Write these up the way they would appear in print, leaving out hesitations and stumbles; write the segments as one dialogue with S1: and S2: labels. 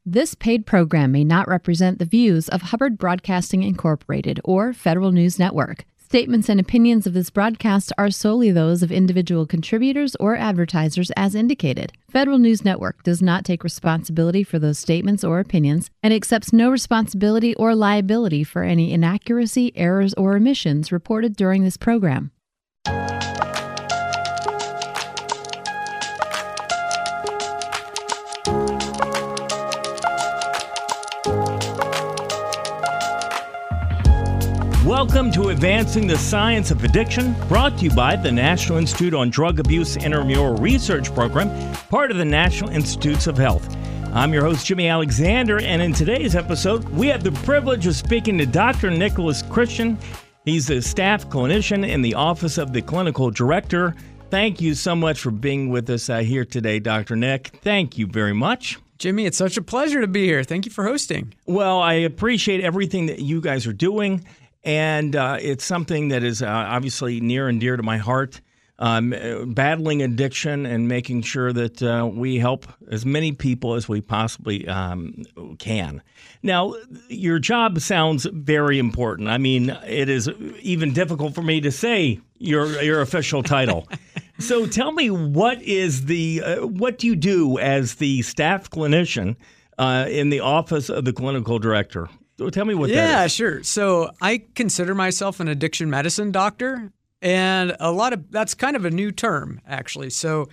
S1: This paid program may not represent the views of Hubbard Broadcasting Incorporated or Federal News Network. Statements and opinions of this broadcast are solely those of individual contributors or advertisers as indicated. Federal News Network does not take responsibility for those statements or opinions and accepts no responsibility or liability for any inaccuracy, errors, or omissions reported during this program.
S2: Welcome to Advancing the Science of Addiction, brought to you by the National Institute on Drug Abuse Intramural Research Program, part of the National Institutes of Health. I'm your host, Jimmy Alexander, and in today's episode, we have the privilege of speaking to Dr. Nicholas Christian. He's a staff clinician in the Office of the Clinical Director. Thank you so much for being with us here today, Dr. Nick. Thank you very much.
S3: Jimmy, it's such a pleasure to be here. Thank you for hosting.
S2: Well, I appreciate everything that you guys are doing. And it's something that is obviously near and dear to my heart, battling addiction and making sure that we help as many people as we possibly can. Now, your job sounds very important. I mean, it is even difficult for me to say your official title. So tell me, what do you do as the staff clinician in the Office of the Clinical Director? So tell me what that is.
S3: Yeah, sure. So I consider myself an addiction medicine doctor, and that's kind of a new term, actually. So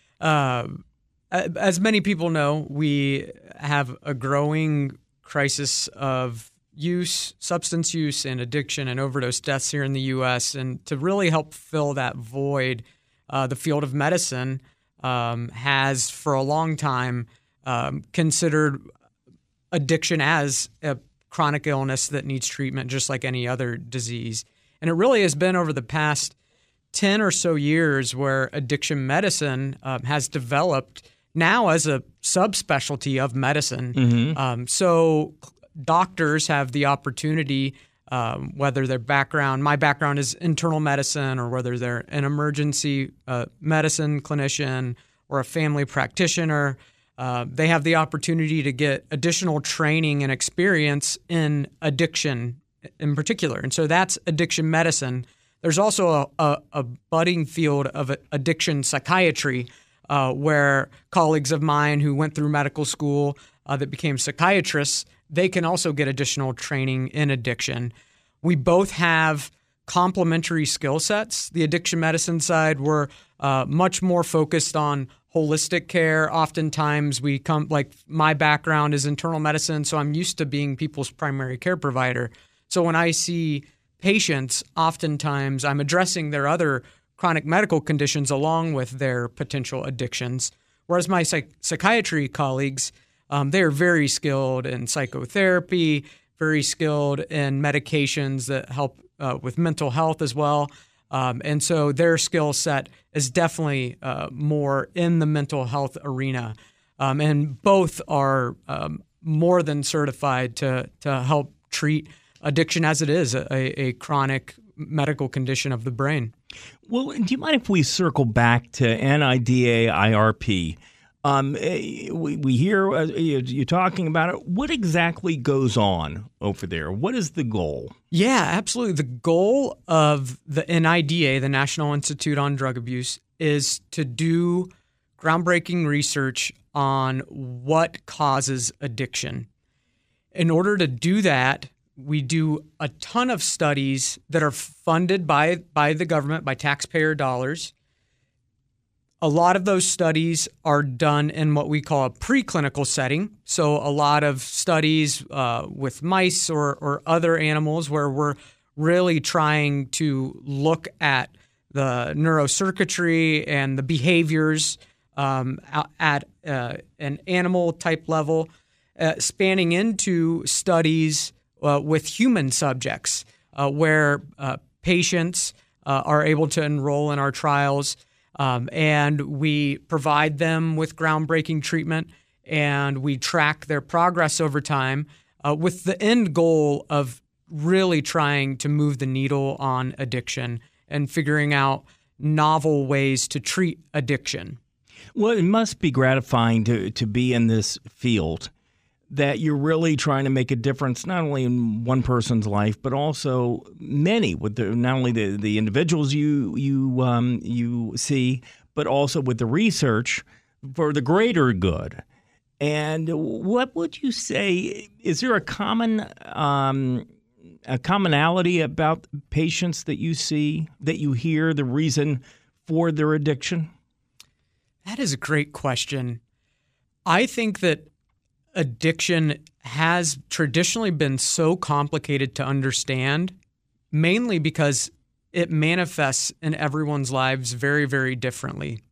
S3: as many people know, we have a growing crisis of substance use and addiction and overdose deaths here in the U.S. And to really help fill that void, the field of medicine has for a long time considered addiction as a chronic illness that needs treatment just like any other disease. And it really has been over the past 10 or so years where addiction medicine has developed now as a subspecialty of medicine. Mm-hmm. So doctors have the opportunity, whether my background is internal medicine, or whether they're an emergency medicine clinician or a family practitioner, they have the opportunity to get additional training and experience in addiction in particular. And so that's addiction medicine. There's also a budding field of addiction psychiatry where colleagues of mine who went through medical school that became psychiatrists, they can also get additional training in addiction. We both have complementary skill sets. The addiction medicine side, we're much more focused on holistic care. Oftentimes my background is internal medicine, so I'm used to being people's primary care provider. So when I see patients, oftentimes I'm addressing their other chronic medical conditions along with their potential addictions. Whereas my psychiatry colleagues, they're very skilled in psychotherapy, very skilled in medications that help with mental health as well. And so their skill set is definitely more in the mental health arena. And both are more than certified to help treat addiction as it is, a chronic medical condition of the brain.
S2: Well, do you mind if we circle back to NIDA-IRP? We hear you talking about it. What exactly goes on over there? What is the goal?
S3: Yeah, absolutely. The goal of the NIDA, the National Institute on Drug Abuse, is to do groundbreaking research on what causes addiction. In order to do that, we do a ton of studies that are funded by the government, by taxpayer dollars. A lot of those studies are done in what we call a preclinical setting. So a lot of studies with mice or other animals where we're really trying to look at the neurocircuitry and the behaviors at an animal type level, spanning into studies with human subjects where patients are able to enroll in our trials. And we provide them with groundbreaking treatment, and we track their progress over time with the end goal of really trying to move the needle on addiction and figuring out novel ways to treat addiction.
S2: Well, it must be gratifying to be in this field that you're really trying to make a difference not only in one person's life, but also many, with not only the individuals you see, but also with the research for the greater good. And what would you say? Is there a commonality about patients that you see, that you hear, the reason for their addiction?
S3: That is a great question. I think that addiction has traditionally been so complicated to understand, mainly because it manifests in everyone's lives very, very differently.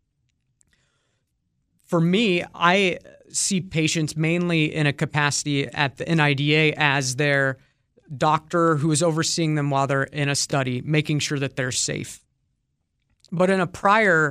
S3: For me, I see patients mainly in a capacity at the NIDA as their doctor who is overseeing them while they're in a study, making sure that they're safe. But in a prior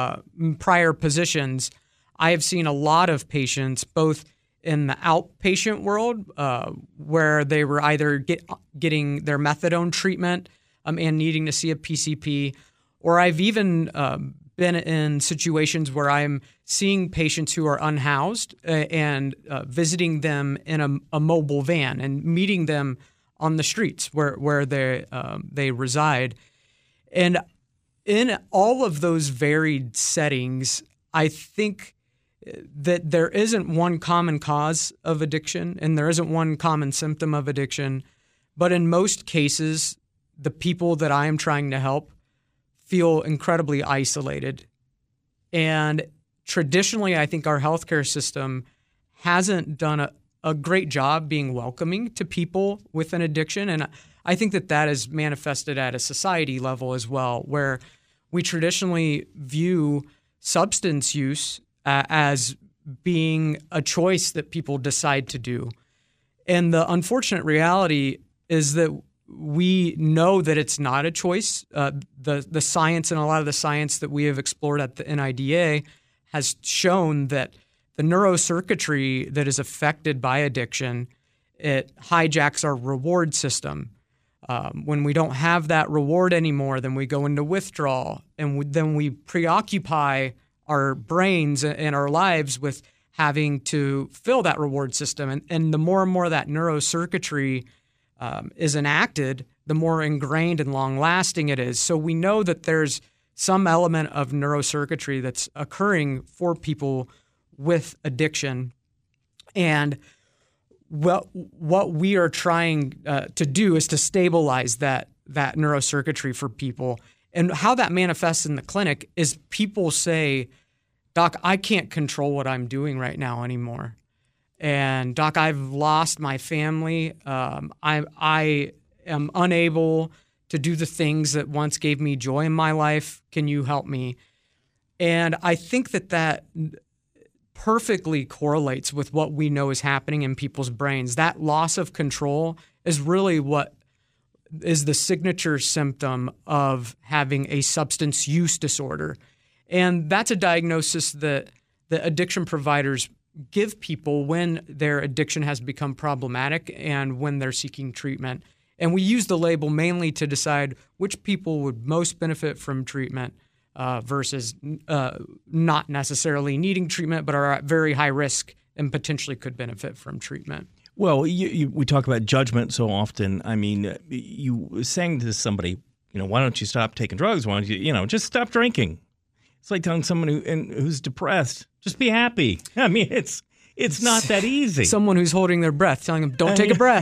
S3: positions, I have seen a lot of patients, both in the outpatient world, where they were either getting their methadone treatment and needing to see a PCP, or I've even been in situations where I'm seeing patients who are unhoused and visiting them in a mobile van and meeting them on the streets where they reside. And in all of those varied settings, I think that there isn't one common cause of addiction and there isn't one common symptom of addiction. But in most cases, the people that I am trying to help feel incredibly isolated. And traditionally, I think our healthcare system hasn't done a great job being welcoming to people with an addiction. And I think that is manifested at a society level as well, where we traditionally view substance use as being a choice that people decide to do. And the unfortunate reality is that we know that it's not a choice. The science and a lot of the science that we have explored at the NIDA has shown that the neurocircuitry that is affected by addiction, it hijacks our reward system. When we don't have that reward anymore, then we go into withdrawal, and then we preoccupy our brains and our lives with having to fill that reward system. And the more and more that neurocircuitry is enacted, the more ingrained and long-lasting it is. So we know that there's some element of neurocircuitry that's occurring for people with addiction. And what we are trying to do is to stabilize that neurocircuitry for people. And how that manifests in the clinic is people say, "Doc, I can't control what I'm doing right now anymore. And Doc, I've lost my family. I am unable to do the things that once gave me joy in my life. Can you help me?" And I think that perfectly correlates with what we know is happening in people's brains. That loss of control is really what is the signature symptom of having a substance use disorder. And that's a diagnosis that the addiction providers give people when their addiction has become problematic and when they're seeking treatment. And we use the label mainly to decide which people would most benefit from treatment versus not necessarily needing treatment but are at very high risk and potentially could benefit from treatment.
S2: Well, we talk about judgment so often. I mean, you saying to somebody, why don't you stop taking drugs? Why don't you, just stop drinking? It's like telling someone who's depressed, just be happy. I mean, it's not that easy.
S3: Someone who's holding their breath, telling them, don't take a breath.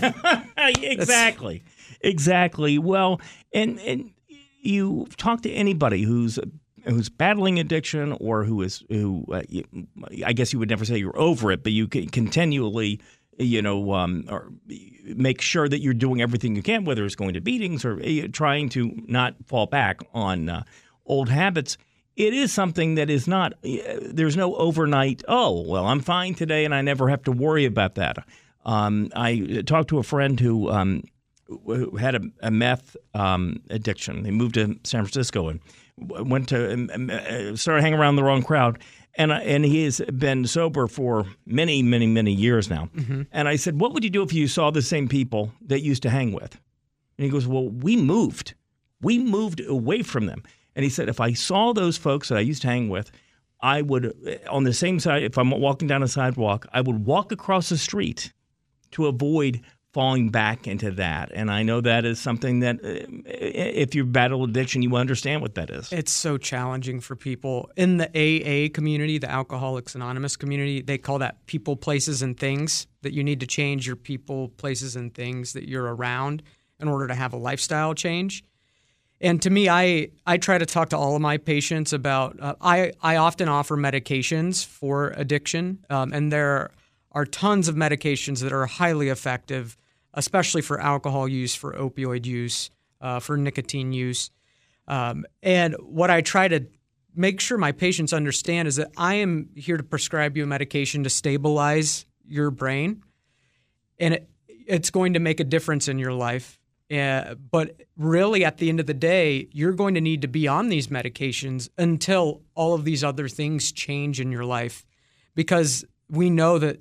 S2: Exactly. Well, and you talk to anybody who's battling addiction or who I guess you would never say you're over it, but you can continually or make sure that you're doing everything you can, whether it's going to meetings or trying to not fall back on old habits. It is something that is not – there's no overnight, I'm fine today and I never have to worry about that. I talked to a friend who had a meth addiction. They moved to San Francisco and went to started hanging around the wrong crowd. And he has been sober for many, many, many years now. Mm-hmm. And I said, what would you do if you saw the same people that you used to hang with? And he goes, well, we moved. We moved away from them. And he said, if I saw those folks that I used to hang with, I would, on the same side, if I'm walking down a sidewalk, I would walk across the street to avoid falling back into that. And I know that is something that if you battle addiction, you understand what that is.
S3: It's so challenging for people. In the AA community, the Alcoholics Anonymous community, they call that people, places, and things, that you need to change your people, places, and things that you're around in order to have a lifestyle change. And to me, I try to talk to all of my patients about, I often offer medications for addiction, and there are tons of medications that are highly effective, especially for alcohol use, for opioid use, for nicotine use. And what I try to make sure my patients understand is that I am here to prescribe you a medication to stabilize your brain, and it's going to make a difference in your life. But really, at the end of the day, you're going to need to be on these medications until all of these other things change in your life, because we know that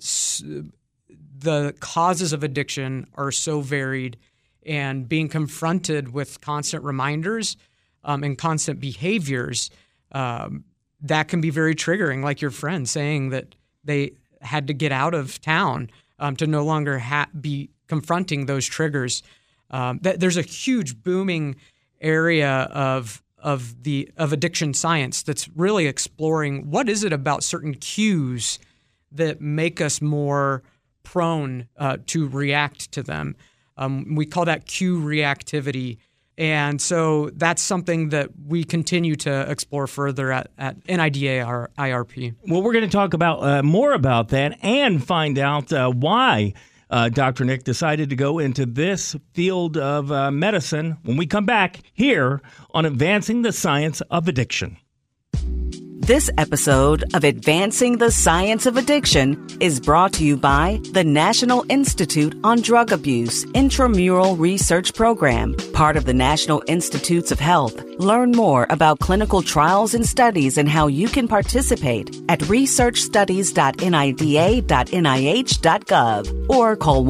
S3: the causes of addiction are so varied, and being confronted with constant reminders and constant behaviors, that can be very triggering, like your friend saying that they had to get out of town to no longer be confronting those triggers. There's a huge booming area of addiction science that's really exploring what is it about certain cues that make us more prone to react to them. We call that cue reactivity. And so that's something that we continue to explore further at NIDA, our IRP.
S2: Well, we're going to talk about more about that and find out why Dr. Nick decided to go into this field of medicine when we come back here on Advancing the Science of Addiction.
S4: This episode of Advancing the Science of Addiction is brought to you by the National Institute on Drug Abuse Intramural Research Program, part of the National Institutes of Health. Learn more about clinical trials and studies and how you can participate at researchstudies.nida.nih.gov or call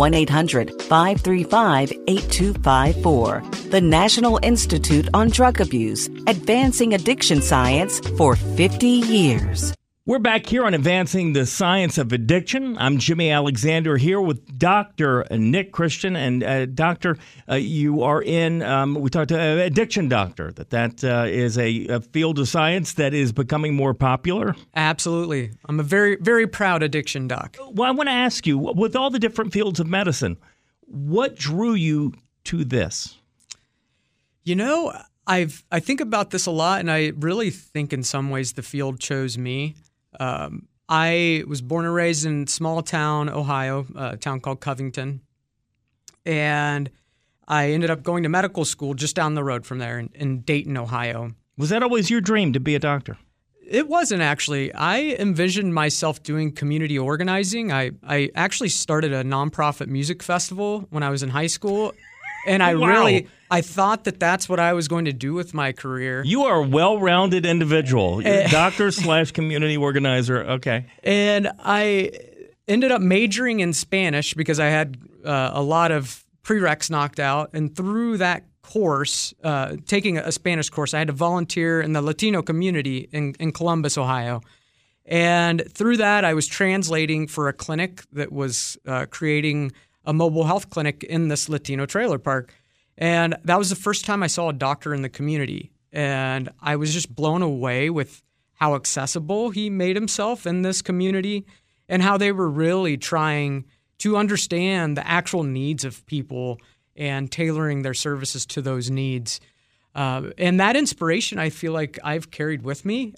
S4: 1-800-535-8254. The National Institute on Drug Abuse, advancing addiction science for 50 years.
S2: We're back here on Advancing the Science of Addiction. I'm Jimmy Alexander here with Dr. Nick Christian. And Doctor, you are in, we talked to addiction doctor, that is a field of science that is becoming more popular.
S3: Absolutely. I'm a very, very proud addiction doc.
S2: Well, I want to ask you, with all the different fields of medicine, what drew you to this?
S3: You know, I think about this a lot, and I really think in some ways the field chose me. I was born and raised in small town, Ohio, a town called Covington, and I ended up going to medical school just down the road from there in Dayton, Ohio.
S2: Was that always your dream to be a doctor?
S3: It wasn't, actually. I envisioned myself doing community organizing. I actually started a nonprofit music festival when I was in high school. And I I thought that that's what I was going to do with my career.
S2: You are a well-rounded individual. You're a doctor/community organizer. Okay.
S3: And I ended up majoring in Spanish because I had a lot of prereqs knocked out. And through that course, taking a Spanish course, I had to volunteer in the Latino community in Columbus, Ohio. And through that, I was translating for a clinic that was creating a mobile health clinic in this Latino trailer park. And that was the first time I saw a doctor in the community. And I was just blown away with how accessible he made himself in this community and how they were really trying to understand the actual needs of people and tailoring their services to those needs. And that inspiration, I feel like I've carried with me.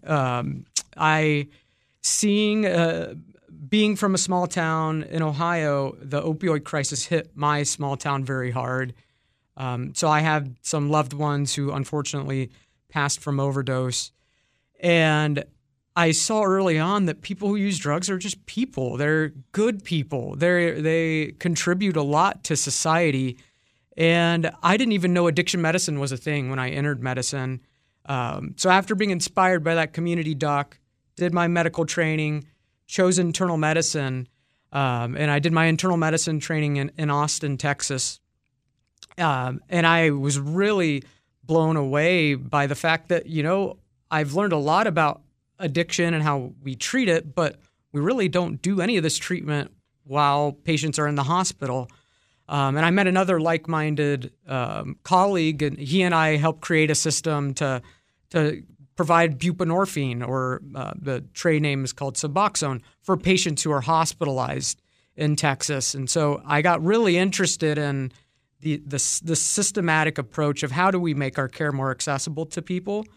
S3: Being from a small town in Ohio, the opioid crisis hit my small town very hard. So I had some loved ones who unfortunately passed from overdose. And I saw early on that people who use drugs are just people. They're good people. They contribute a lot to society. And I didn't even know addiction medicine was a thing when I entered medicine. So after being inspired by that community doc, did my medical training, chose internal medicine, and I did my internal medicine training in Austin, Texas. And I was really blown away by the fact that, I've learned a lot about addiction and how we treat it, but we really don't do any of this treatment while patients are in the hospital. And I met another like-minded colleague, and he and I helped create a system to provide buprenorphine, or the trade name is called Suboxone, for patients who are hospitalized in Texas. And so I got really interested in the systematic approach of how do we make our care more accessible to people.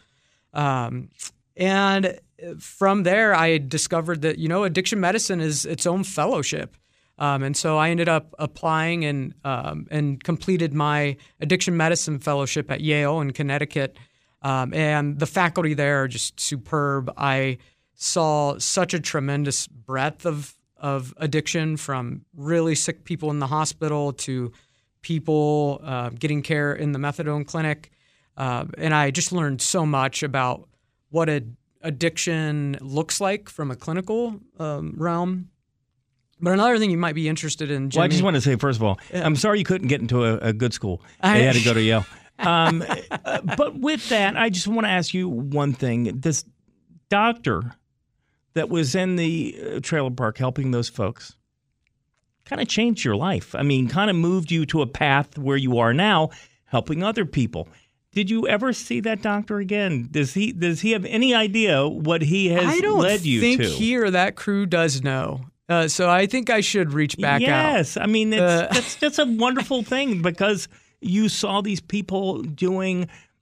S3: And from there, I discovered that, addiction medicine is its own fellowship. And so I ended up applying and completed my addiction medicine fellowship at Yale in Connecticut. And the faculty there are just superb. I saw such a tremendous breadth of addiction, from really sick people in the hospital to people getting care in the methadone clinic. And I just learned so much about what addiction looks like from a clinical realm. But another thing you might be interested in, Jimmy.
S2: Well, I just want to say, first of all, I'm sorry you couldn't get into a good school. You had to go to Yale. But with that, I just want to ask you one thing. This doctor that was in the trailer park helping those folks kind of changed your life. I mean, kind of moved you to a path where you are now, helping other people. Did you ever see that doctor again? Does he have any idea what he has led you to?
S3: I don't think he or that crew does know. So I think I should reach back out.
S2: Yes. I mean, that's a wonderful thing, because you saw these people doing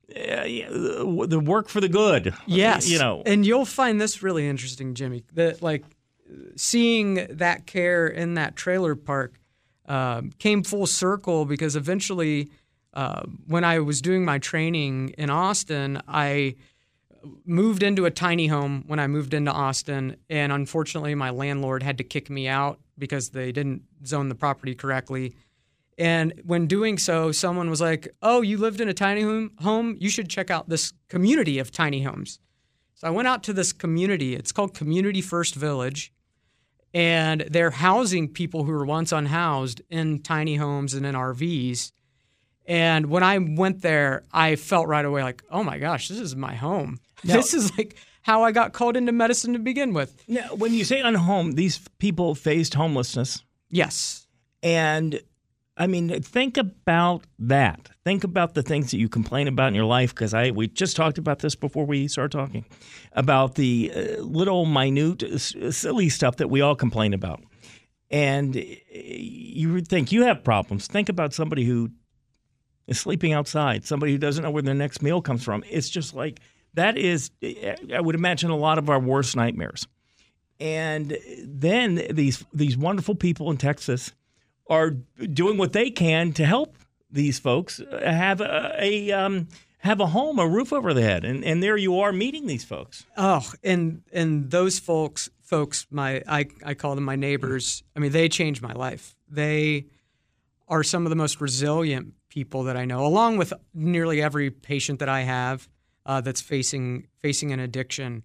S2: the work for the good.
S3: Yes. And you'll find this really interesting, Jimmy, that seeing that care in that trailer park came full circle, because eventually when I was doing my training in Austin, I moved into a tiny home when I moved into Austin, and unfortunately my landlord had to kick me out because they didn't zone the property correctly. And when doing so, someone was like, "Oh, you lived in a tiny home? You should check out this community of tiny homes." So I went out to this community. It's called Community First Village, and they're housing people who were once unhoused in tiny homes and in RVs. And when I went there, I felt right away like, oh my gosh, this is my home. Now, this is like how I got called into medicine to begin with.
S2: Now, when you say unhomed, these people faced homelessness.
S3: Yes.
S2: And I mean, think about that. Think about the things that you complain about in your life, because we just talked about this before we started talking, about the little minute, silly stuff that we all complain about. And you would think you have problems. Think about somebody who is sleeping outside, somebody who doesn't know where their next meal comes from. It's just like, that is, I would imagine, a lot of our worst nightmares. And then these wonderful people in Texas are doing what they can to help these folks have a home, a roof over their head, and there you are meeting these folks.
S3: Oh, and those folks, I call them my neighbors. I mean, they changed my life. They are some of the most resilient people that I know, along with nearly every patient that I have that's facing an addiction.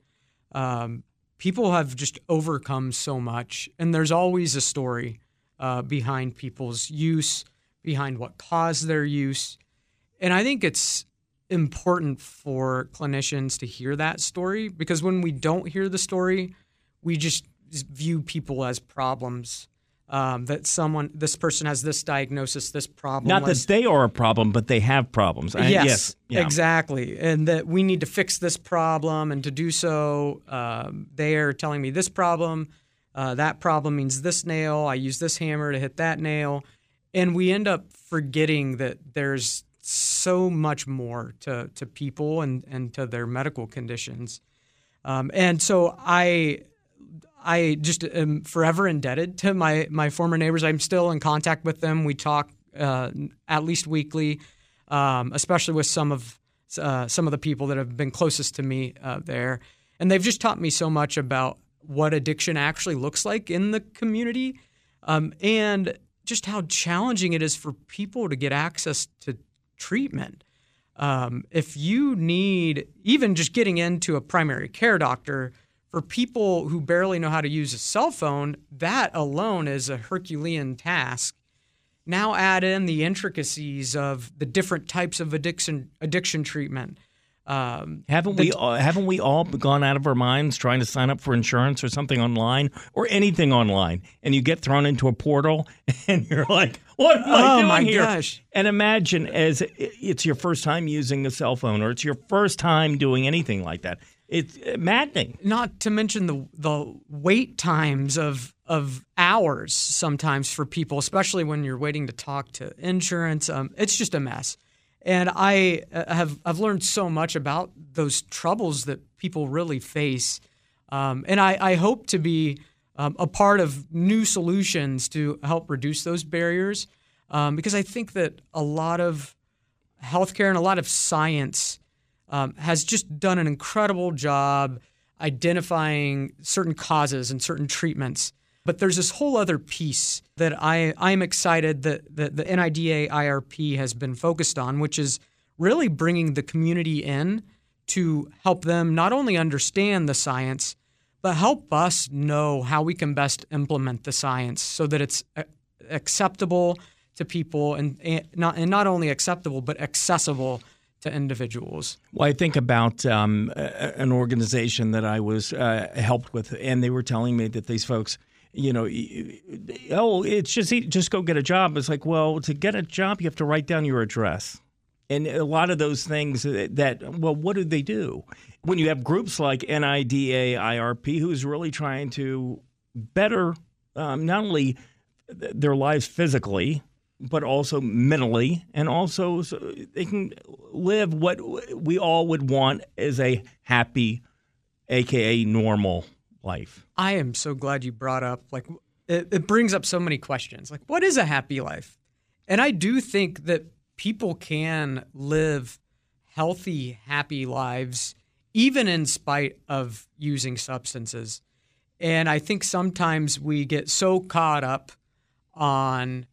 S3: People have just overcome so much, and there's always a story behind people's use, behind what caused their use. And I think it's important for clinicians to hear that story, because when we don't hear the story, we just view people as problems. That this person has this diagnosis, this problem.
S2: Not that they are a problem, but they have problems.
S3: Yes, exactly. And that we need to fix this problem. And to do so, they are telling me this problem, that problem means this nail. I use this hammer to hit that nail. And we end up forgetting that there's so much more to people and to their medical conditions. And so I just am forever indebted to my former neighbors. I'm still in contact with them. We talk at least weekly, especially with some of the people that have been closest to me there. And they've just taught me so much about what addiction actually looks like in the community, and just how challenging it is for people to get access to treatment. If you need, even just getting into a primary care doctor, for people who barely know how to use a cell phone, that alone is a Herculean task. Now add in the intricacies of the different types of addiction treatment,
S2: Haven't we all gone out of our minds trying to sign up for insurance or something online or anything online, and you get thrown into a portal and you're like, what am I doing
S3: my
S2: here?
S3: Gosh.
S2: And imagine as it's your first time using a cell phone or it's your first time doing anything like that. It's maddening.
S3: Not to mention the wait times of hours sometimes for people, especially when you're waiting to talk to insurance. It's just a mess. And I've learned so much about those troubles that people really face. And I hope to be a part of new solutions to help reduce those barriers, because I think that a lot of healthcare and a lot of science has just done an incredible job identifying certain causes and certain treatments. But there's this whole other piece that I'm excited that the NIDA IRP has been focused on, which is really bringing the community in to help them not only understand the science, but help us know how we can best implement the science so that it's acceptable to people and not only acceptable, but accessible to individuals.
S2: Well, I think about an organization that I was helped with, and they were telling me that these folks, it's just go get a job. It's like, well, to get a job, you have to write down your address. And a lot of those things what do they do? When you have groups like NIDA IRP, who's really trying to better not only their lives physically, but also mentally, and also so they can live what we all would want as a happy, AKA normal life.
S3: I am so glad you brought up, it brings up so many questions. Like, what is a happy life? And I do think that people can live healthy, happy lives, even in spite of using substances. And I think sometimes we get so caught up on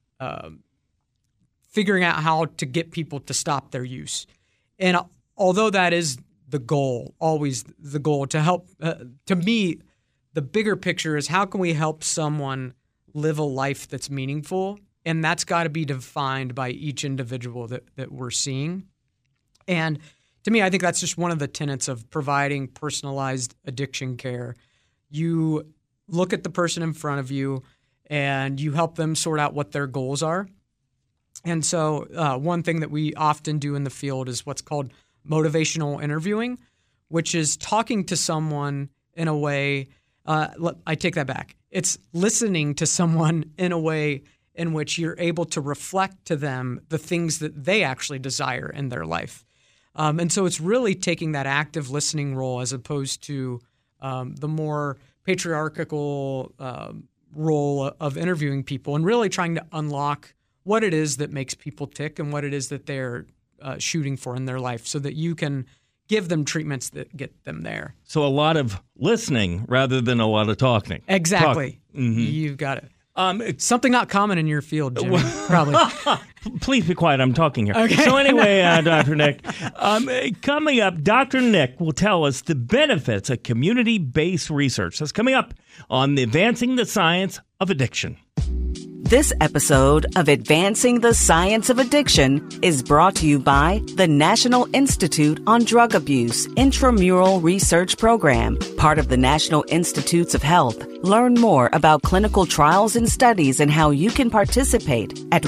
S3: figuring out how to get people to stop their use. And although that is the goal, always the goal, to help, to me, the bigger picture is how can we help someone live a life that's meaningful? And that's got to be defined by each individual that we're seeing. And to me, I think that's just one of the tenets of providing personalized addiction care. You look at the person in front of you and you help them sort out what their goals are. And so one thing that we often do in the field is what's called motivational interviewing, which is talking to someone in a way, I take that back. It's listening to someone in a way in which you're able to reflect to them the things that they actually desire in their life. And so it's really taking that active listening role as opposed to the more patriarchal role of interviewing people and really trying to unlock what it is that makes people tick and what it is that they're shooting for in their life so that you can give them treatments that get them there.
S2: So a lot of listening rather than a lot of talking.
S3: Exactly.
S2: Mm-hmm.
S3: You've got it. Something not common in your field, Jimmy, probably.
S2: Please be quiet. I'm talking here.
S3: Okay.
S2: So anyway, Dr. Nick, coming up, Dr. Nick will tell us the benefits of community-based research. That's coming up on Advancing the Science of Addiction.
S4: This episode of Advancing the Science of Addiction is brought to you by the National Institute on Drug Abuse Intramural Research Program, part of the National Institutes of Health. Learn more about clinical trials and studies and how you can participate at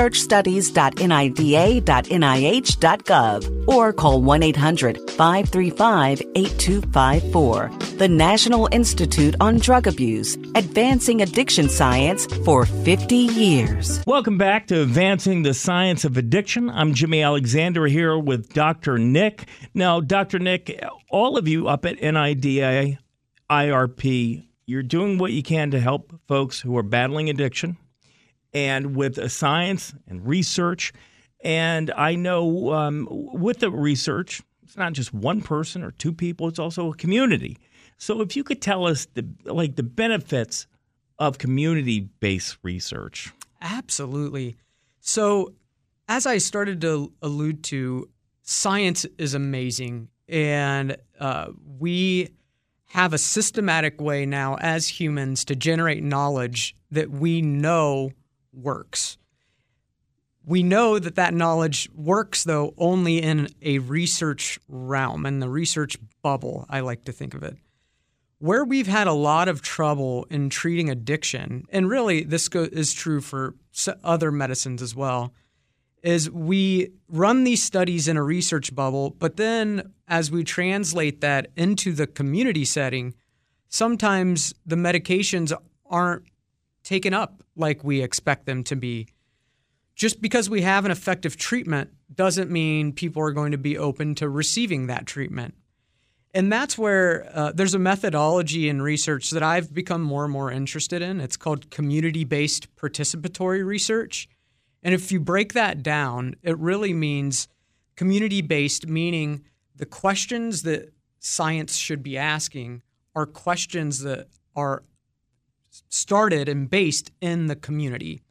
S4: researchstudies.nida.nih.gov or call 1-800-535-8254. The National Institute on Drug Abuse, advancing addiction science for 50 years.
S2: Welcome back to Advancing the Science of Addiction. I'm Jimmy Alexander here with Dr. Nick. Now, Dr. Nick, all of you up at NIDA IRP, you're doing what you can to help folks who are battling addiction and with science and research. And I know with the research, it's not just one person or two people, it's also a community. So if you could tell us the benefits of community-based research.
S3: Absolutely. So as I started to allude to, science is amazing. And we have a systematic way now as humans to generate knowledge that we know works. We know that knowledge works, though, only in a research realm, in the research bubble, I like to think of it. Where we've had a lot of trouble in treating addiction, and really this is true for other medicines as well, is we run these studies in a research bubble, but then as we translate that into the community setting, sometimes the medications aren't taken up like we expect them to be. Just because we have an effective treatment doesn't mean people are going to be open to receiving that treatment. And that's where there's a methodology in research that I've become more and more interested in. It's called community-based participatory research. And if you break that down, it really means community-based, meaning the questions that science should be asking are questions that are started and based in the community.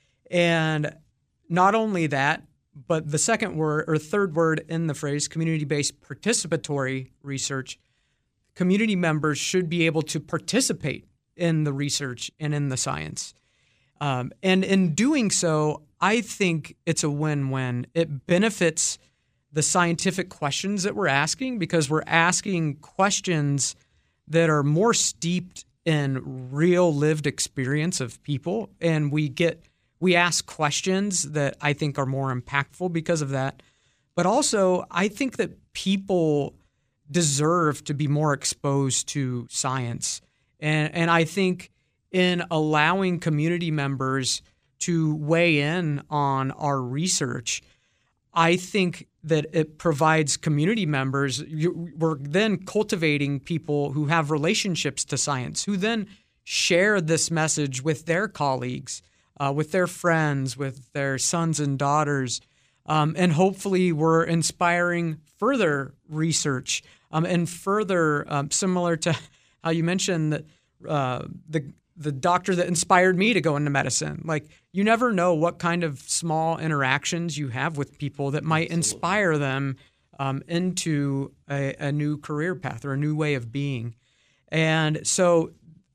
S3: And not only that, but the second word or third word in the phrase, community-based participatory research, community members should be able to participate in the research and in the science. And in doing so, I think it's a win-win. It benefits the scientific questions that we're asking because we're asking questions that are more steeped in real lived experience of people, and we ask questions that I think are more impactful because of that. But also, I think that people deserve to be more exposed to science. And I think in allowing community members to weigh in on our research, I think that it provides community members. We're then cultivating people who have relationships to science, who then share this message with their colleagues, with their friends, with their sons and daughters. And hopefully we're inspiring further research and further, similar to how you mentioned that the doctor that inspired me to go into medicine. Like, you never know what kind of small interactions you have with people that might inspire them into a new career path or a new way of being. And so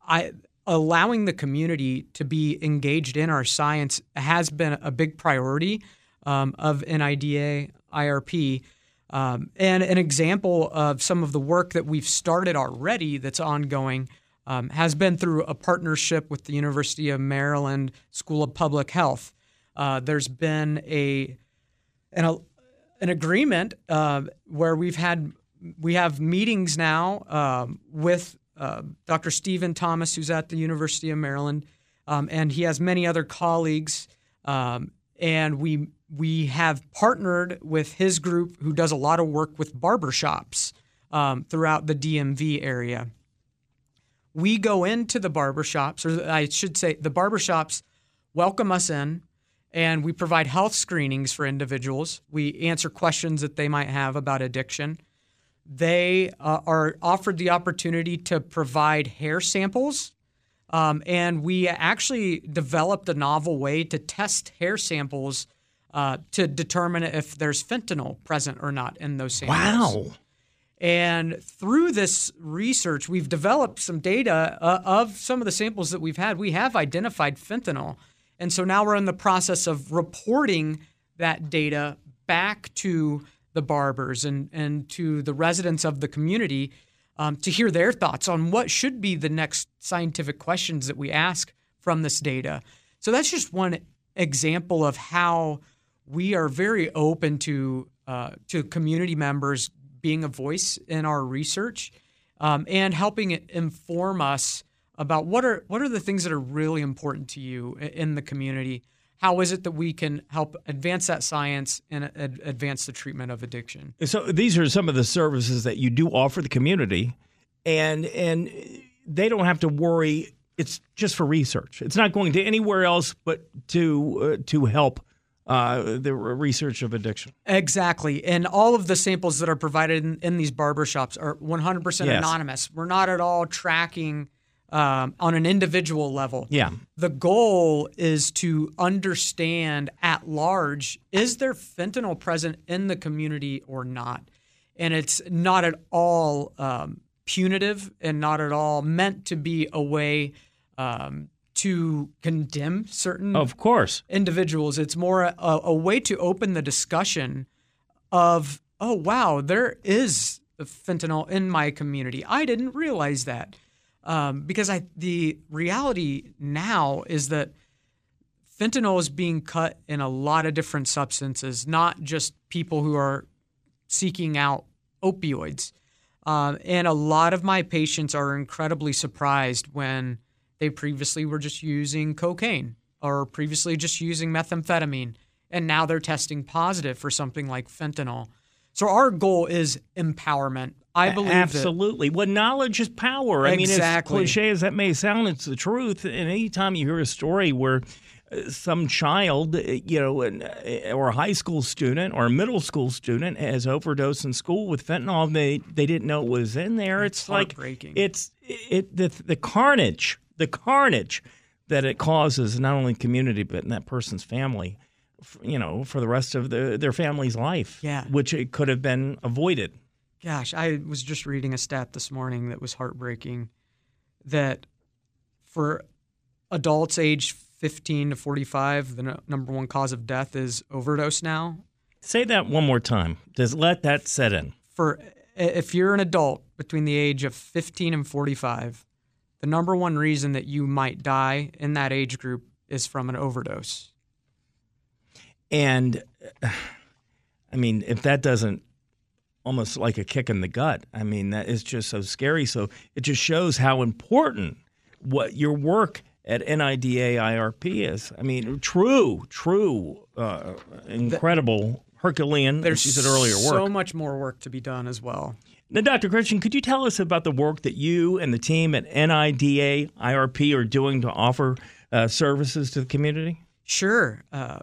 S3: allowing the community to be engaged in our science has been a big priority of NIDA IRP. And an example of some of the work that we've started already that's ongoing has been through a partnership with the University of Maryland School of Public Health. There's been an agreement where we have meetings now with Dr. Stephen Thomas, who's at the University of Maryland, and he has many other colleagues. And we have partnered with his group, who does a lot of work with barbershops throughout the DMV area. We go into the barbershops, or I should say the barbershops welcome us in, and we provide health screenings for individuals. We answer questions that they might have about addiction. They are offered the opportunity to provide hair samples, and we actually developed a novel way to test hair samples to determine if there's fentanyl present or not in those samples.
S2: Wow.
S3: And through this research, we've developed some data of some of the samples that we've had. We have identified fentanyl. And so now we're in the process of reporting that data back to the barbers and to the residents of the community to hear their thoughts on what should be the next scientific questions that we ask from this data. So that's just one example of how we are very open to community members being a voice in our research and helping it inform us about what are the things that are really important to you in the community. How is it that we can help advance that science and advance the treatment of addiction?
S2: So these are some of the services that you do offer the community, and they don't have to worry. It's just for research. It's not going to anywhere else but to help the research of addiction.
S3: Exactly. And all of the samples that are provided in these barbershops are 100% anonymous. We're not at all tracking on an individual level.
S2: Yeah.
S3: The goal is to understand at large, is there fentanyl present in the community or not? And it's not at all punitive and not at all meant to be a way to condemn certain
S2: of course
S3: individuals. It's more a way to open the discussion of, oh, wow, there is fentanyl in my community. I didn't realize that. Because the reality now is that fentanyl is being cut in a lot of different substances, not just people who are seeking out opioids. And a lot of my patients are incredibly surprised when they previously were just using cocaine or previously just using methamphetamine, and now they're testing positive for something like fentanyl. So our goal is empowerment. I believe
S2: absolutely. Well, knowledge is power. I mean, as cliche as that may sound, it's the truth. And anytime you hear a story where some child, or a high school student or a middle school student has overdosed in school with fentanyl, they didn't know it was in there. It's like the carnage that it causes, not only community but in that person's family, for the rest of their family's life.
S3: Yeah,
S2: which it could have been avoided.
S3: Gosh, I was just reading a stat this morning that was heartbreaking, that for adults aged 15 to 45, the number one cause of death is overdose now.
S2: Say that one more time. Just let that set in.
S3: If you're an adult between the age of 15 and 45, the number one reason that you might die in that age group is from an overdose.
S2: And, I mean, if that doesn't almost like a kick in the gut, I mean, that is just so scary. So it just shows how important what your work at NIDA IRP is. I mean, true, incredible, Herculean, as you said earlier, work.
S3: There's so much more work to be done as well.
S2: Now, Dr. Christian, could you tell us about the work that you and the team at NIDA IRP are doing to offer services to the community?
S3: Sure.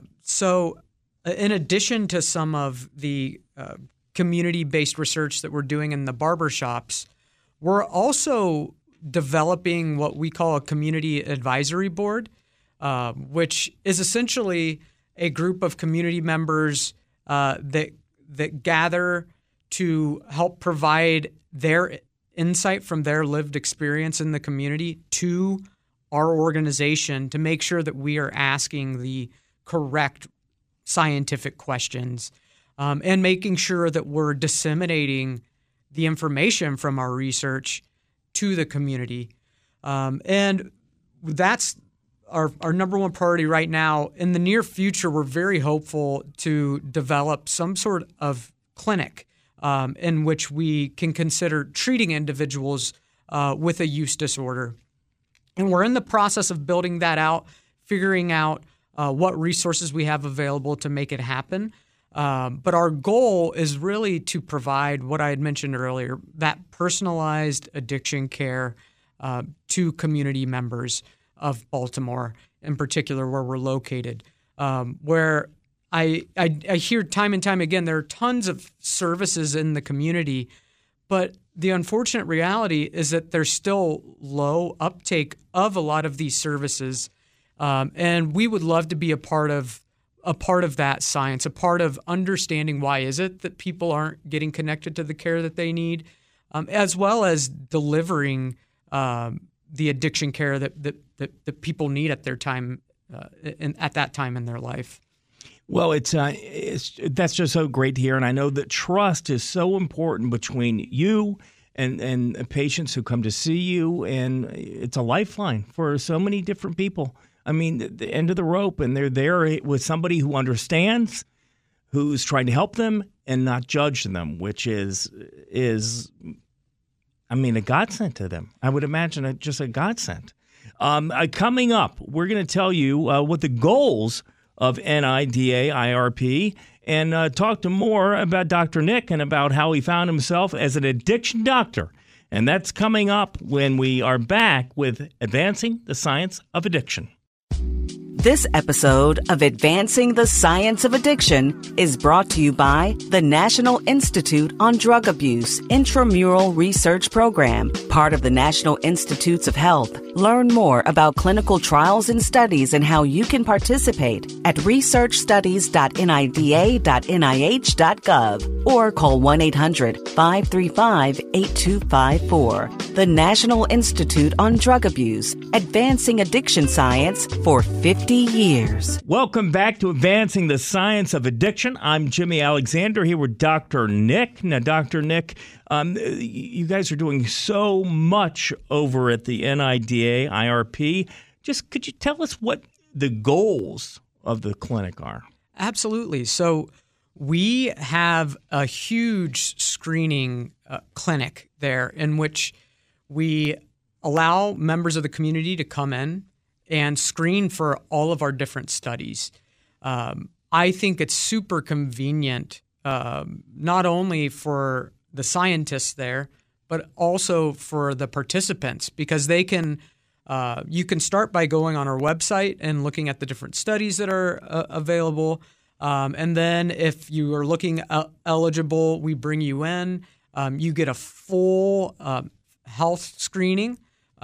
S3: So in addition to some of the community-based research that we're doing in the barbershops, we're also developing what we call a community advisory board, which is essentially a group of community members that gather to help provide their insight from their lived experience in the community to our organization to make sure that we are asking the correct scientific questions and making sure that we're disseminating the information from our research to the community. And that's our number one priority right now. In the near future, we're very hopeful to develop some sort of clinic in which we can consider treating individuals with a use disorder. And we're in the process of building that out, figuring out what resources we have available to make it happen. But our goal is really to provide what I had mentioned earlier, that personalized addiction care to community members of Baltimore, in particular where we're located, where I hear time and time again, there are tons of services in the community, but the unfortunate reality is that there's still low uptake of a lot of these services. And we would love to be a part of that science, a part of understanding why is it that people aren't getting connected to the care that they need, as well as delivering the addiction care that people need at their time, at that time in their life.
S2: Well, that's just so great to hear, and I know that trust is so important between you and patients who come to see you, and it's a lifeline for so many different people. I mean, the end of the rope, and they're there with somebody who understands, who's trying to help them and not judge them, which is a godsend to them. I would imagine just a godsend. Coming up, we're going to tell you what the goals of NIDA IRP and talk to more about Dr. Nick and about how he found himself as an addiction doctor. And that's coming up when we are back with Advancing the Science of Addiction.
S4: This episode of Advancing the Science of Addiction is brought to you by the National Institute on Drug Abuse Intramural Research Program, part of the National Institutes of Health. Learn more about clinical trials and studies and how you can participate at researchstudies.nida.nih.gov or call 1-800-535-8254. The National Institute on Drug Abuse, advancing addiction science for 50 years.
S2: Welcome back to Advancing the Science of Addiction. I'm Jimmy Alexander here with Dr. Nick. Now, Dr. Nick, you guys are doing so much over at the NIDA IRP. Just could you tell us what the goals of the clinic are?
S3: Absolutely. So we have a huge screening clinic there in which we allow members of the community to come in and screen for all of our different studies. I think it's super convenient, not only for the scientists there, but also for the participants, because they can. You can start by going on our website and looking at the different studies that are available, and then if you are looking eligible, we bring you in. You get a full health screening,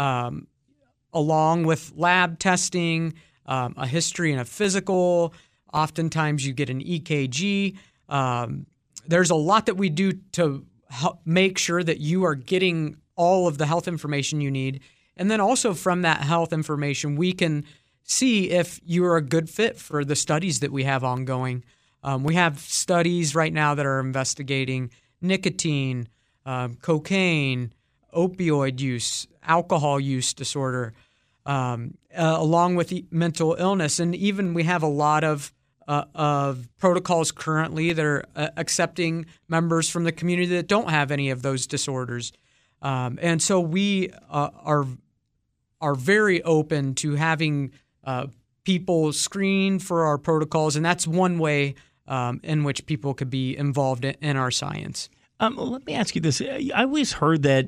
S3: along with lab testing, a history and a physical. Oftentimes, you get an EKG. There's a lot that we do to make sure that you are getting all of the health information you need. And then also from that health information, we can see if you're a good fit for the studies that we have ongoing. We have studies right now that are investigating nicotine, cocaine, opioid use, alcohol use disorder, along with mental illness. And even we have a lot of protocols currently that are accepting members from the community that don't have any of those disorders. And so we are very open to having people screen for our protocols, and that's one way in which people could be involved in our science.
S2: Let me ask you this. I always heard that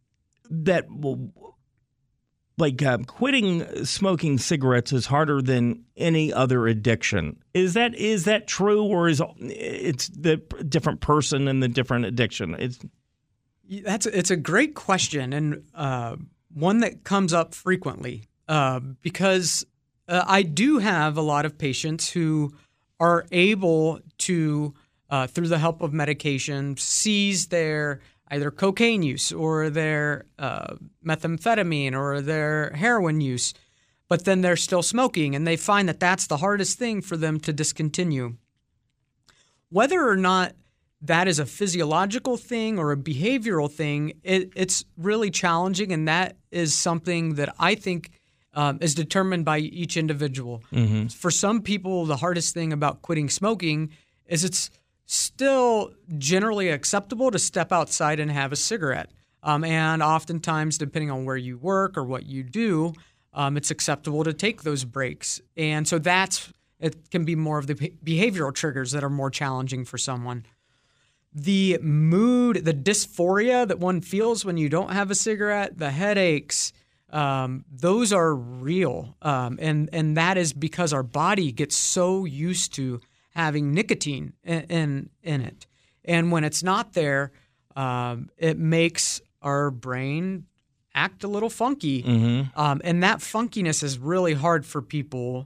S2: quitting smoking cigarettes is harder than any other addiction. Is that true, or is it's the different person and the different addiction?
S3: It's a great question, and one that comes up frequently because I do have a lot of patients who are able to, through the help of medication, cease their either cocaine use or their methamphetamine or their heroin use, but then they're still smoking, and they find that that's the hardest thing for them to discontinue. Whether or not that is a physiological thing or a behavioral thing, it's really challenging, and that is something that I think is determined by each individual. Mm-hmm. For some people, the hardest thing about quitting smoking is it's still generally acceptable to step outside and have a cigarette. And oftentimes, depending on where you work or what you do, it's acceptable to take those breaks. And so it can be more of the behavioral triggers that are more challenging for someone. The mood, the dysphoria that one feels when you don't have a cigarette, the headaches, those are real. And that is because our body gets so used to having nicotine in it. And when it's not there, it makes our brain act a little funky. Mm-hmm. And that funkiness is really hard for people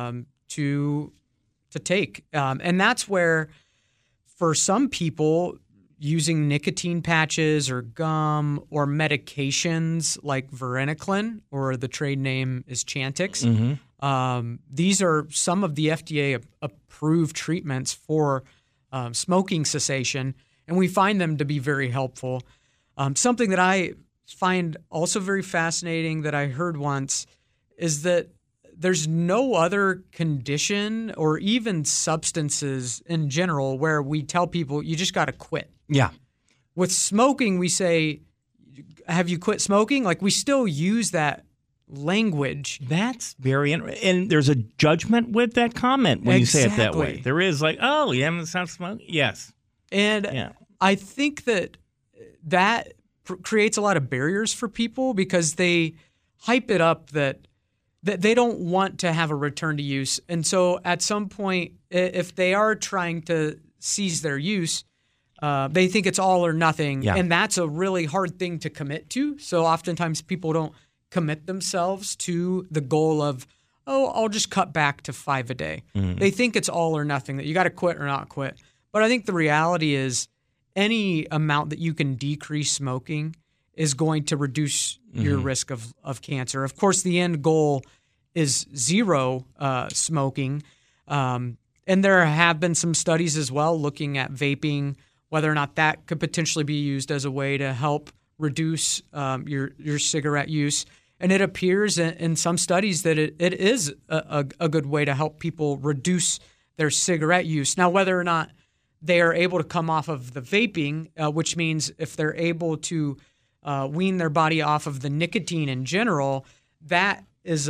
S3: to take. And that's where, for some people, using nicotine patches or gum or medications like varenicline, or the trade name is Chantix, mm-hmm. These are some of the FDA-approved treatments for smoking cessation, and we find them to be very helpful. Something that I find also very fascinating that I heard once is that there's no other condition or even substances in general where we tell people you just got to quit.
S2: Yeah.
S3: With smoking, we say, have you quit smoking? Like, we still use that language.
S2: That's very interesting. And there's a judgment with that comment when you say it that way. There is, like, oh, you haven't stopped smoking? Yes.
S3: And I think that creates a lot of barriers for people because they hype it up that they don't want to have a return to use. And so at some point, if they are trying to cease their use, they think it's all or nothing. Yeah. And that's a really hard thing to commit to. So oftentimes people don't commit themselves to the goal of, I'll just cut back to 5 a day. Mm-hmm. They think it's all or nothing, that you got to quit or not quit. But I think the reality is any amount that you can decrease smoking is going to reduce your risk of cancer. Of course, the end goal is zero smoking. And there have been some studies as well looking at vaping, whether or not that could potentially be used as a way to help reduce your cigarette use. And it appears in some studies that it is a good way to help people reduce their cigarette use. Now, whether or not they are able to come off of the vaping, which means if they're able to wean their body off of the nicotine in general, that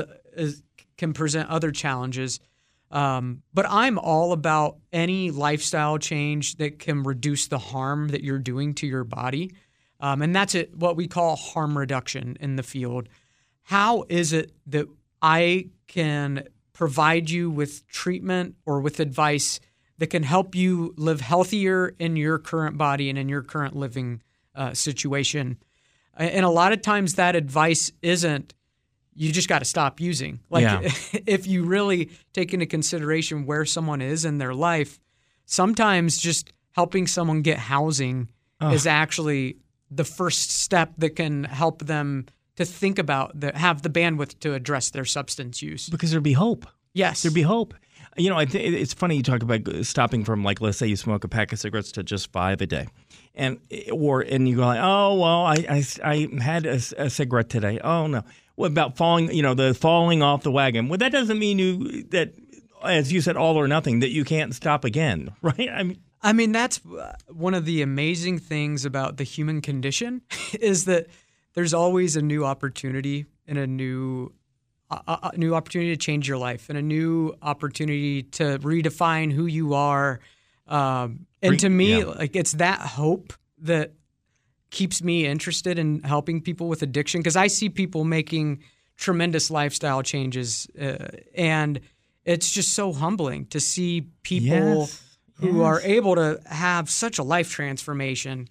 S3: can present other challenges. But I'm all about any lifestyle change that can reduce the harm that you're doing to your body. And that's what we call harm reduction in the field. How is it that I can provide you with treatment or with advice that can help you live healthier in your current body and in your current living situation? And a lot of times that advice isn't, you just got to stop using. If you really take into consideration where someone is in their life, sometimes just helping someone get housing is actually the first step that can help them to think about, have the bandwidth to address their substance use.
S2: Because there'd be hope.
S3: Yes.
S2: There'd be hope. You know, it's funny you talk about stopping from, like, let's say you smoke a pack of cigarettes to just 5 a day. And you go like, oh, well, I had a cigarette today. Oh, no. What about falling off the wagon? Well, that doesn't mean that, as you said, all or nothing, that you can't stop again, right?
S3: I mean, that's one of the amazing things about the human condition is that there's always a new opportunity and a new opportunity to change your life and a new opportunity to redefine who you are. And to me, it's that hope that keeps me interested in helping people with addiction, because I see people making tremendous lifestyle changes, and it's just so humbling to see people who are able to have such a life transformation.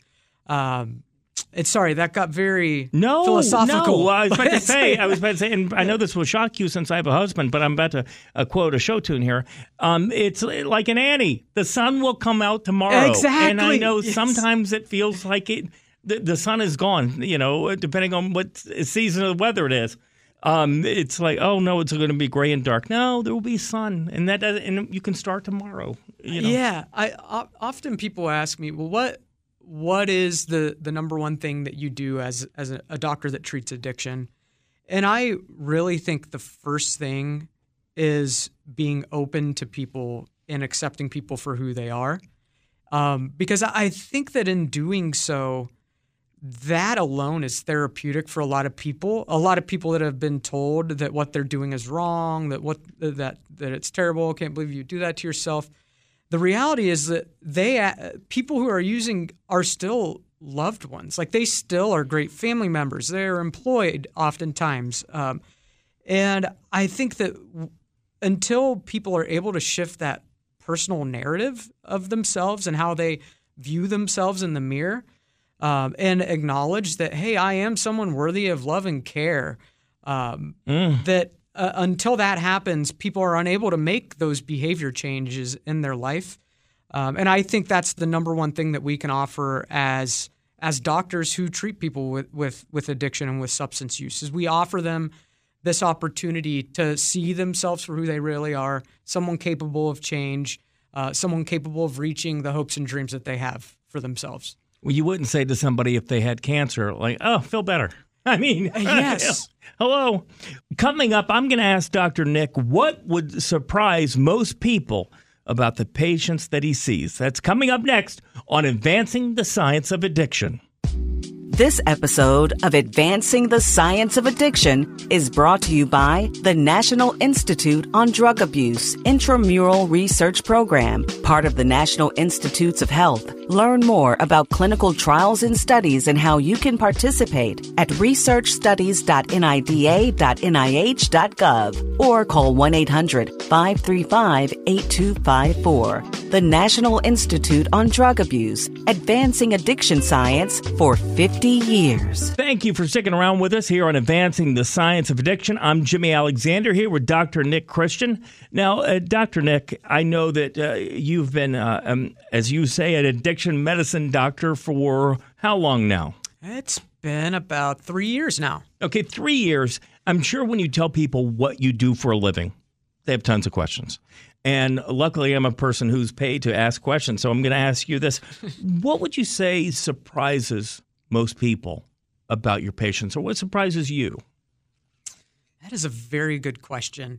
S3: That got very philosophical.
S2: No, I was about to say, and I know this will shock you since I have a husband, but I'm about to quote a show tune here. It's like an Annie. The sun will come out tomorrow.
S3: Exactly.
S2: And I know sometimes it feels like the sun is gone, depending on what season of the weather it is. It's like, oh, no, it's going to be gray and dark. No, there will be sun, and you can start tomorrow.
S3: Yeah. Often people ask me, well, what is the number one thing that you do as a doctor that treats addiction? And I really think the first thing is being open to people and accepting people for who they are. Because I think that in doing so, that alone is therapeutic for a lot of people. A lot of people that have been told that what they're doing is wrong, that it's terrible, can't believe you do that to yourself. The reality is that people who are using are still loved ones. Like, they still are great family members. They're employed oftentimes. And I think that until people are able to shift that personal narrative of themselves and how they view themselves in the mirror, and acknowledge that, hey, I am someone worthy of love and care, that until that happens, people are unable to make those behavior changes in their life. And I think that's the number one thing that we can offer as doctors who treat people with addiction and with substance use, is we offer them this opportunity to see themselves for who they really are, someone capable of change, someone capable of reaching the hopes and dreams that they have for themselves.
S2: Well, you wouldn't say to somebody if they had cancer, like, oh, feel better. I mean,
S3: yes.
S2: Hello. Coming up, I'm going to ask Dr. Nick what would surprise most people about the patients that he sees. That's coming up next on Advancing the Science of Addiction.
S4: This episode of Advancing the Science of Addiction is brought to you by the National Institute on Drug Abuse Intramural Research Program, part of the National Institutes of Health. Learn more about clinical trials and studies and how you can participate at researchstudies.nida.nih.gov or call 1-800-535-8254. the National Institute on Drug Abuse, advancing addiction science for 50 years.
S2: Thank you for sticking around with us here on Advancing the Science of Addiction. I'm Jimmy Alexander here with Dr. Nick Christian. Now, Dr. Nick, I know that you've been, as you say, an addiction medicine doctor for how long now?
S3: It's been about 3 years now.
S2: Okay, 3 years. I'm sure when you tell people what you do for a living, they have tons of questions. And luckily, I'm a person who's paid to ask questions, so I'm going to ask you this. What would you say surprises most people about your patients, or what surprises you?
S3: That is a very good question.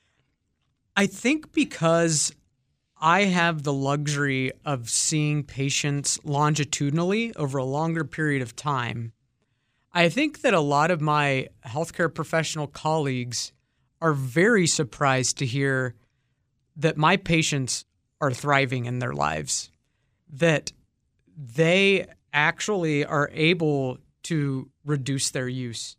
S3: I think because I have the luxury of seeing patients longitudinally over a longer period of time, I think that a lot of my healthcare professional colleagues are very surprised to hear that my patients are thriving in their lives, that they actually are able to reduce their use.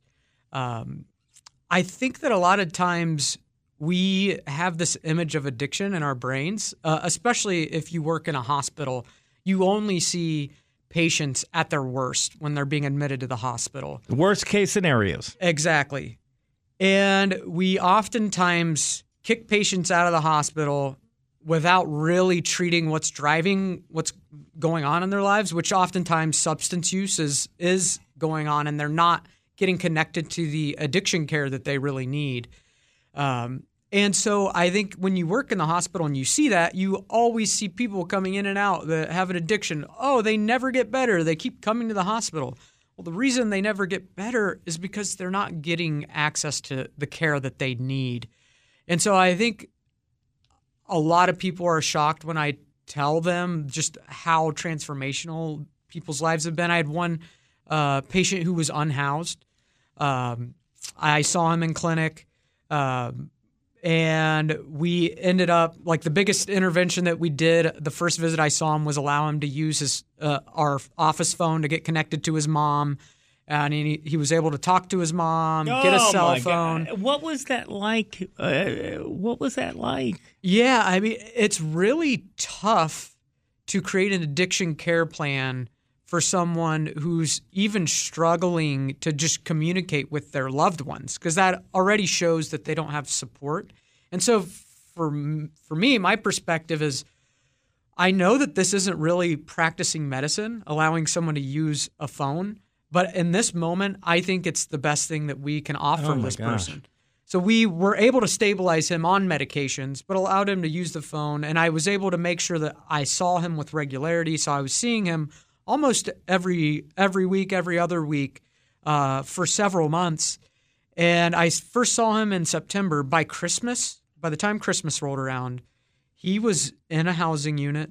S3: I think that a lot of times we have this image of addiction in our brains, especially if you work in a hospital. You only see patients at their worst when they're being admitted to the hospital.
S2: Worst case scenarios.
S3: Exactly. And we oftentimes kick patients out of the hospital without really treating what's driving what's going on in their lives, which oftentimes substance use is going on, and they're not getting connected to the addiction care that they really need. And so I think when you work in the hospital and you see that, you always see people coming in and out that have an addiction. Oh, they never get better. They keep coming to the hospital. Well, the reason they never get better is because they're not getting access to the care that they need. And so I think a lot of people are shocked when I tell them just how transformational people's lives have been. I had one patient who was unhoused. I saw him in clinic, and we ended up, like, the biggest intervention that we did the first visit I saw him was allow him to use his our office phone to get connected to his mom. And he was able to talk to his mom, get a cell phone.
S2: God. What was that like? What was that like?
S3: Yeah, I mean, it's really tough to create an addiction care plan for someone who's even struggling to just communicate with their loved ones, because that already shows that they don't have support. And so for me, my perspective is, I know that this isn't really practicing medicine, allowing someone to use a phone. But in this moment, I think it's the best thing that we can offer this person. So we were able to stabilize him on medications, but allowed him to use the phone. And I was able to make sure that I saw him with regularity. So I was seeing him almost every week, every other week for several months. And I first saw him in September. By Christmas, by the time Christmas rolled around, he was in a housing unit.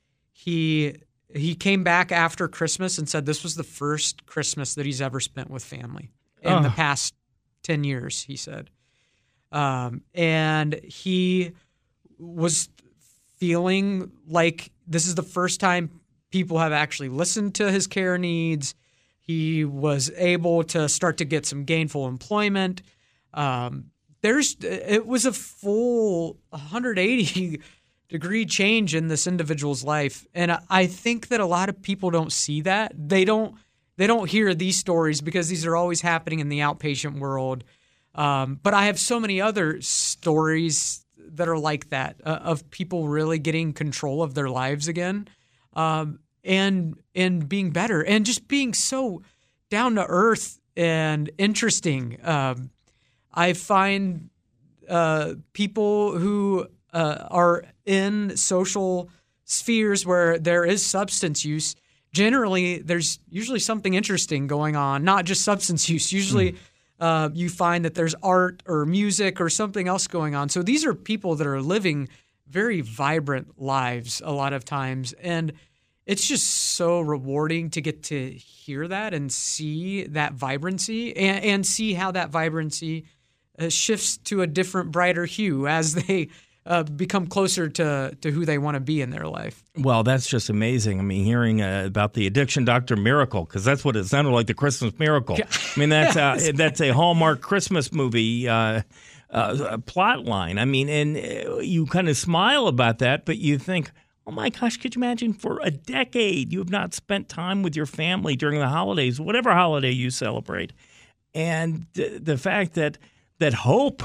S3: He came back after Christmas and said this was the first Christmas that he's ever spent with family in the past 10 years, he said. And he was feeling like this is the first time people have actually listened to his care needs. He was able to start to get some gainful employment. It was a full 180-degree change in this individual's life. And I think that a lot of people don't see that. They don't hear these stories because these are always happening in the outpatient world. But I have so many other stories that are like that, of people really getting control of their lives again, and being better, and just being so down to earth and interesting. I find people who are in social spheres where there is substance use, generally there's usually something interesting going on, not just substance use. Usually you find that there's art or music or something else going on. So these are people that are living very vibrant lives a lot of times. And it's just so rewarding to get to hear that and see that vibrancy and see how that vibrancy shifts to a different, brighter hue as they become closer to who they want to be in their life.
S2: Well, that's just amazing. I mean, hearing about the Addiction Doctor Miracle, because that's what it sounded like, the Christmas Miracle. I mean, that's a Hallmark Christmas movie plot line. I mean, and you kind of smile about that, but you think, Oh my gosh, could you imagine for a decade you have not spent time with your family during the holidays, whatever holiday you celebrate. And the fact that hope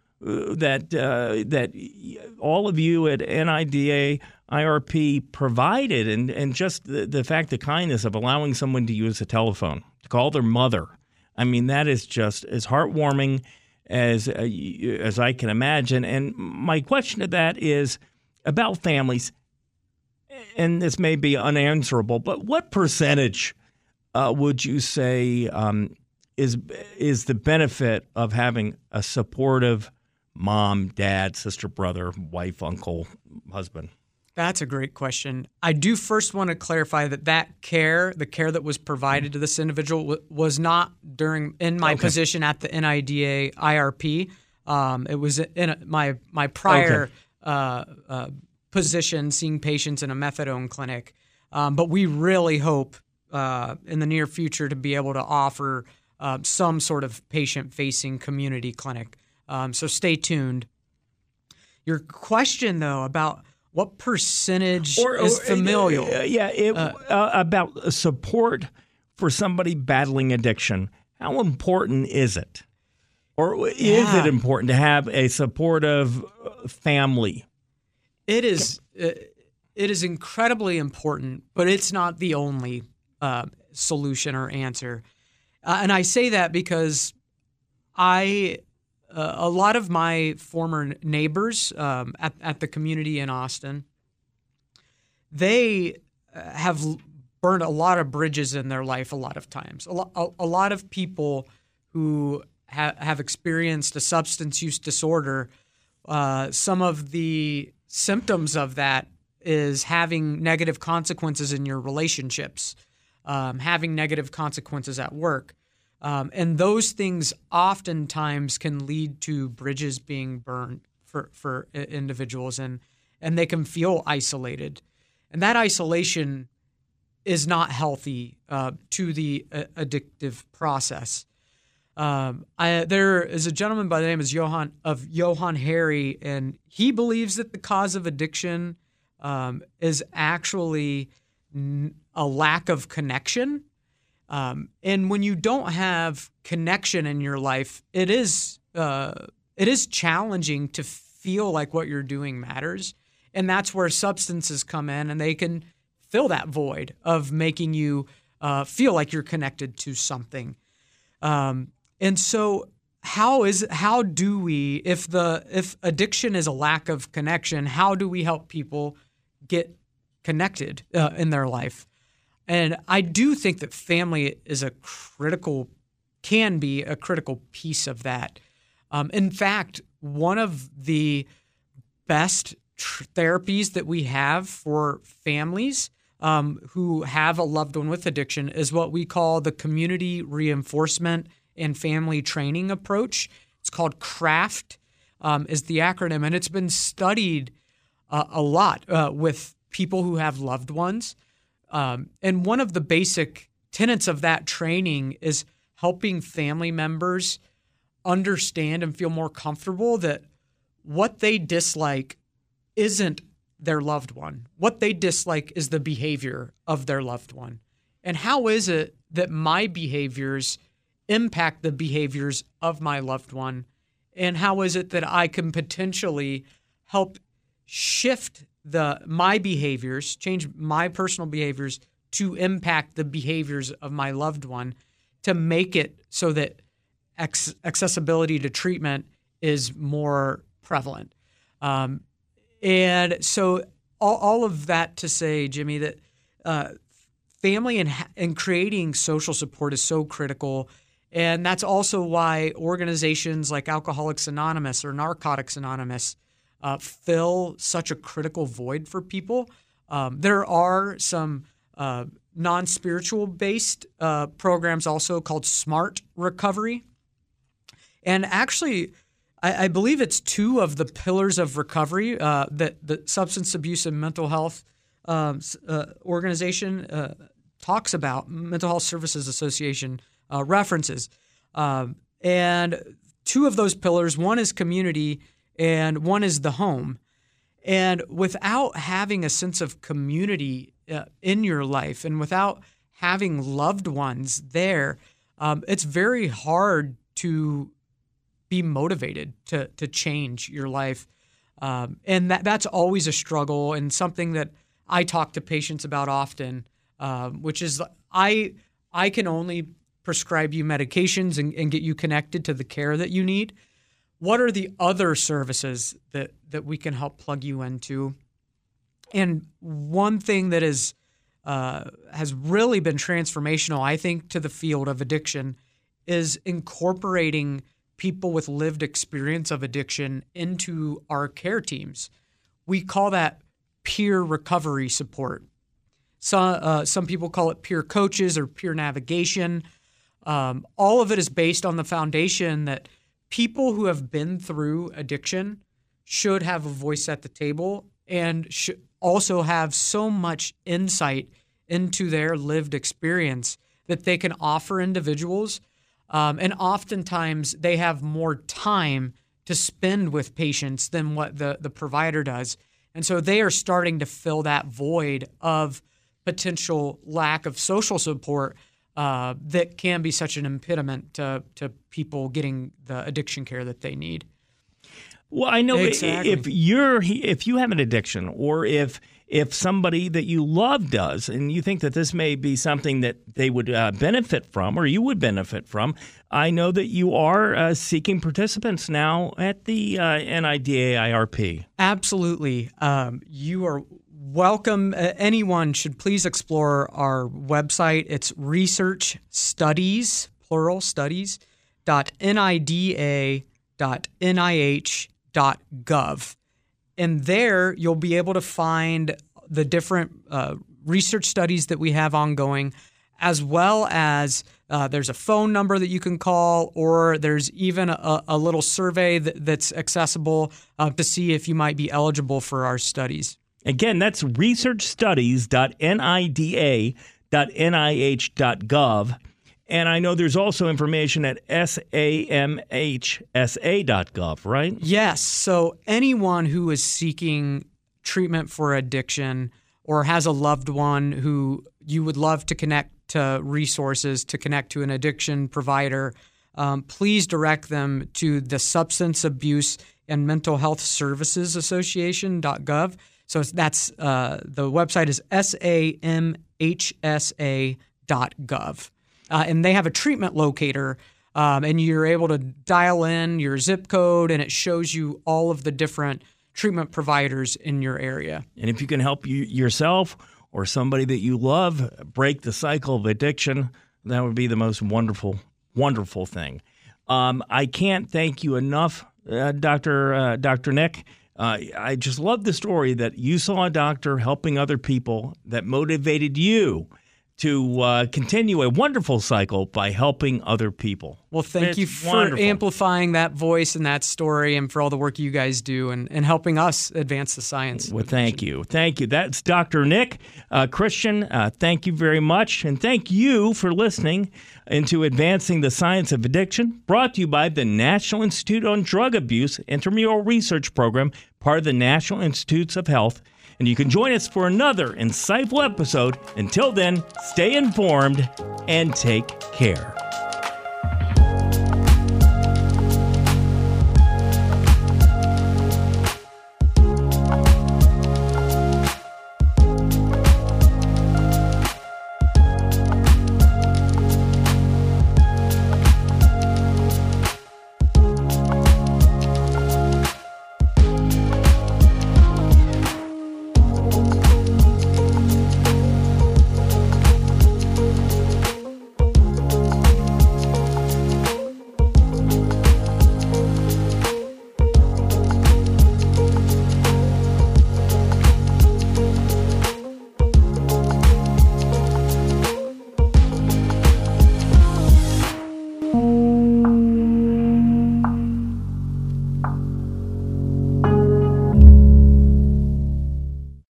S2: that all of you at NIDA IRP provided, and just the fact, the kindness of allowing someone to use a telephone to call their mother. I mean, that is just as heartwarming as I can imagine. And my question to that is about families, and this may be unanswerable, but what percentage would you say is the benefit of having a supportive mom, dad, sister, brother, wife, uncle, husband?
S3: That's a great question. I do first want to clarify that care, the care that was provided to this individual, was not in my position at the NIDA IRP. It was in my prior position, seeing patients in a methadone clinic. But we really hope in the near future to be able to offer some sort of patient-facing community clinic. So stay tuned. Your question, though, about what percentage is familial?
S2: About support for somebody battling addiction. How important is it? Or is it important to have a supportive family?
S3: It is incredibly important, but it's not the only solution or answer. And I say that because a lot of my former neighbors at the community in Austin, they have burned a lot of bridges in their life a lot of times. A lot of people who have experienced a substance use disorder, some of the symptoms of that is having negative consequences in your relationships, having negative consequences at work. And those things oftentimes can lead to bridges being burned for individuals, and they can feel isolated. And that isolation is not healthy to the addictive process. There is a gentleman by the name of Johann Hari, and he believes that the cause of addiction is actually a lack of connection. And when you don't have connection in your life, it is challenging to feel like what you're doing matters. And that's where substances come in, and they can fill that void of making you feel like you're connected to something. And so how do we, if addiction is a lack of connection, how do we help people get connected in their life? And I do think that family is can be a critical piece of that. In fact, one of the best therapies that we have for families who have a loved one with addiction is what we call the community reinforcement and family training approach. It's called CRAFT, is the acronym, and it's been studied a lot with people who have loved ones. And one of the basic tenets of that training is helping family members understand and feel more comfortable that what they dislike isn't their loved one. What they dislike is the behavior of their loved one. And how is it that my behaviors impact the behaviors of my loved one? And how is it that I can potentially help shift my behaviors, change my personal behaviors to impact the behaviors of my loved one, to make it so that accessibility to treatment is more prevalent. And so all of that to say, Jimmy, that family and creating social support is so critical. And that's also why organizations like Alcoholics Anonymous or Narcotics Anonymous fill such a critical void for people. There are some non-spiritual based programs also called Smart Recovery. And actually, I believe it's two of the pillars of recovery that the Substance Abuse and Mental Health organization talks about, Mental Health Services Association references. And two of those pillars, one is community and one is the home. And without having a sense of community in your life and without having loved ones there, it's very hard to be motivated to change your life. And that's always a struggle and something that I talk to patients about often, which is I can only prescribe you medications and get you connected to the care that you need. What are the other services that we can help plug you into? And one thing that has really been transformational, I think, to the field of addiction is incorporating people with lived experience of addiction into our care teams. We call that peer recovery support. Some people call it peer coaches or peer navigation. All of it is based on the foundation that people who have been through addiction should have a voice at the table and should also have so much insight into their lived experience that they can offer individuals. And oftentimes they have more time to spend with patients than what the provider does. And so they are starting to fill that void of potential lack of social support that can be such an impediment to people getting the addiction care that they need.
S2: Well, I know
S3: Exactly.
S2: if you have an addiction, or if somebody that you love does, and you think that this may be something that they would benefit from, or you would benefit from, I know that you are seeking participants now at the NIDA IRP.
S3: Absolutely. You are welcome. Anyone should please explore our website. It's research studies, plural studies, .nida.nih.gov. And there you'll be able to find the different research studies that we have ongoing, as well as there's a phone number that you can call, or there's even a little survey that's accessible to see if you might be eligible for our studies.
S2: Again, that's researchstudies.nida.nih.gov. And I know there's also information at samhsa.gov, right?
S3: Yes. So anyone who is seeking treatment for addiction or has a loved one who you would love to connect to resources, to connect to an addiction provider, please direct them to the Substance Abuse and Mental Health Services Association.gov. So that's the website is samhsa.gov. And they have a treatment locator, and you're able to dial in your zip code, and it shows you all of the different treatment providers in your area.
S2: And if you can help yourself or somebody that you love break the cycle of addiction, that would be the most wonderful, wonderful thing. I can't thank you enough, Dr. Nick. I just love the story that you saw a doctor helping other people that motivated you to continue a wonderful cycle by helping other people.
S3: Well, thank you for
S2: wonderful.
S3: amplifying that voice and that story, and for all the work you guys do and helping us advance the science.
S2: Well, thank you. Thank you. That's Dr. Nick Christian. Thank you very much. And thank you for listening into Advancing the Science of Addiction, brought to you by the National Institute on Drug Abuse Intramural Research Program, part of the National Institutes of Health. And you can join us for another insightful episode. Until then, stay informed and take care.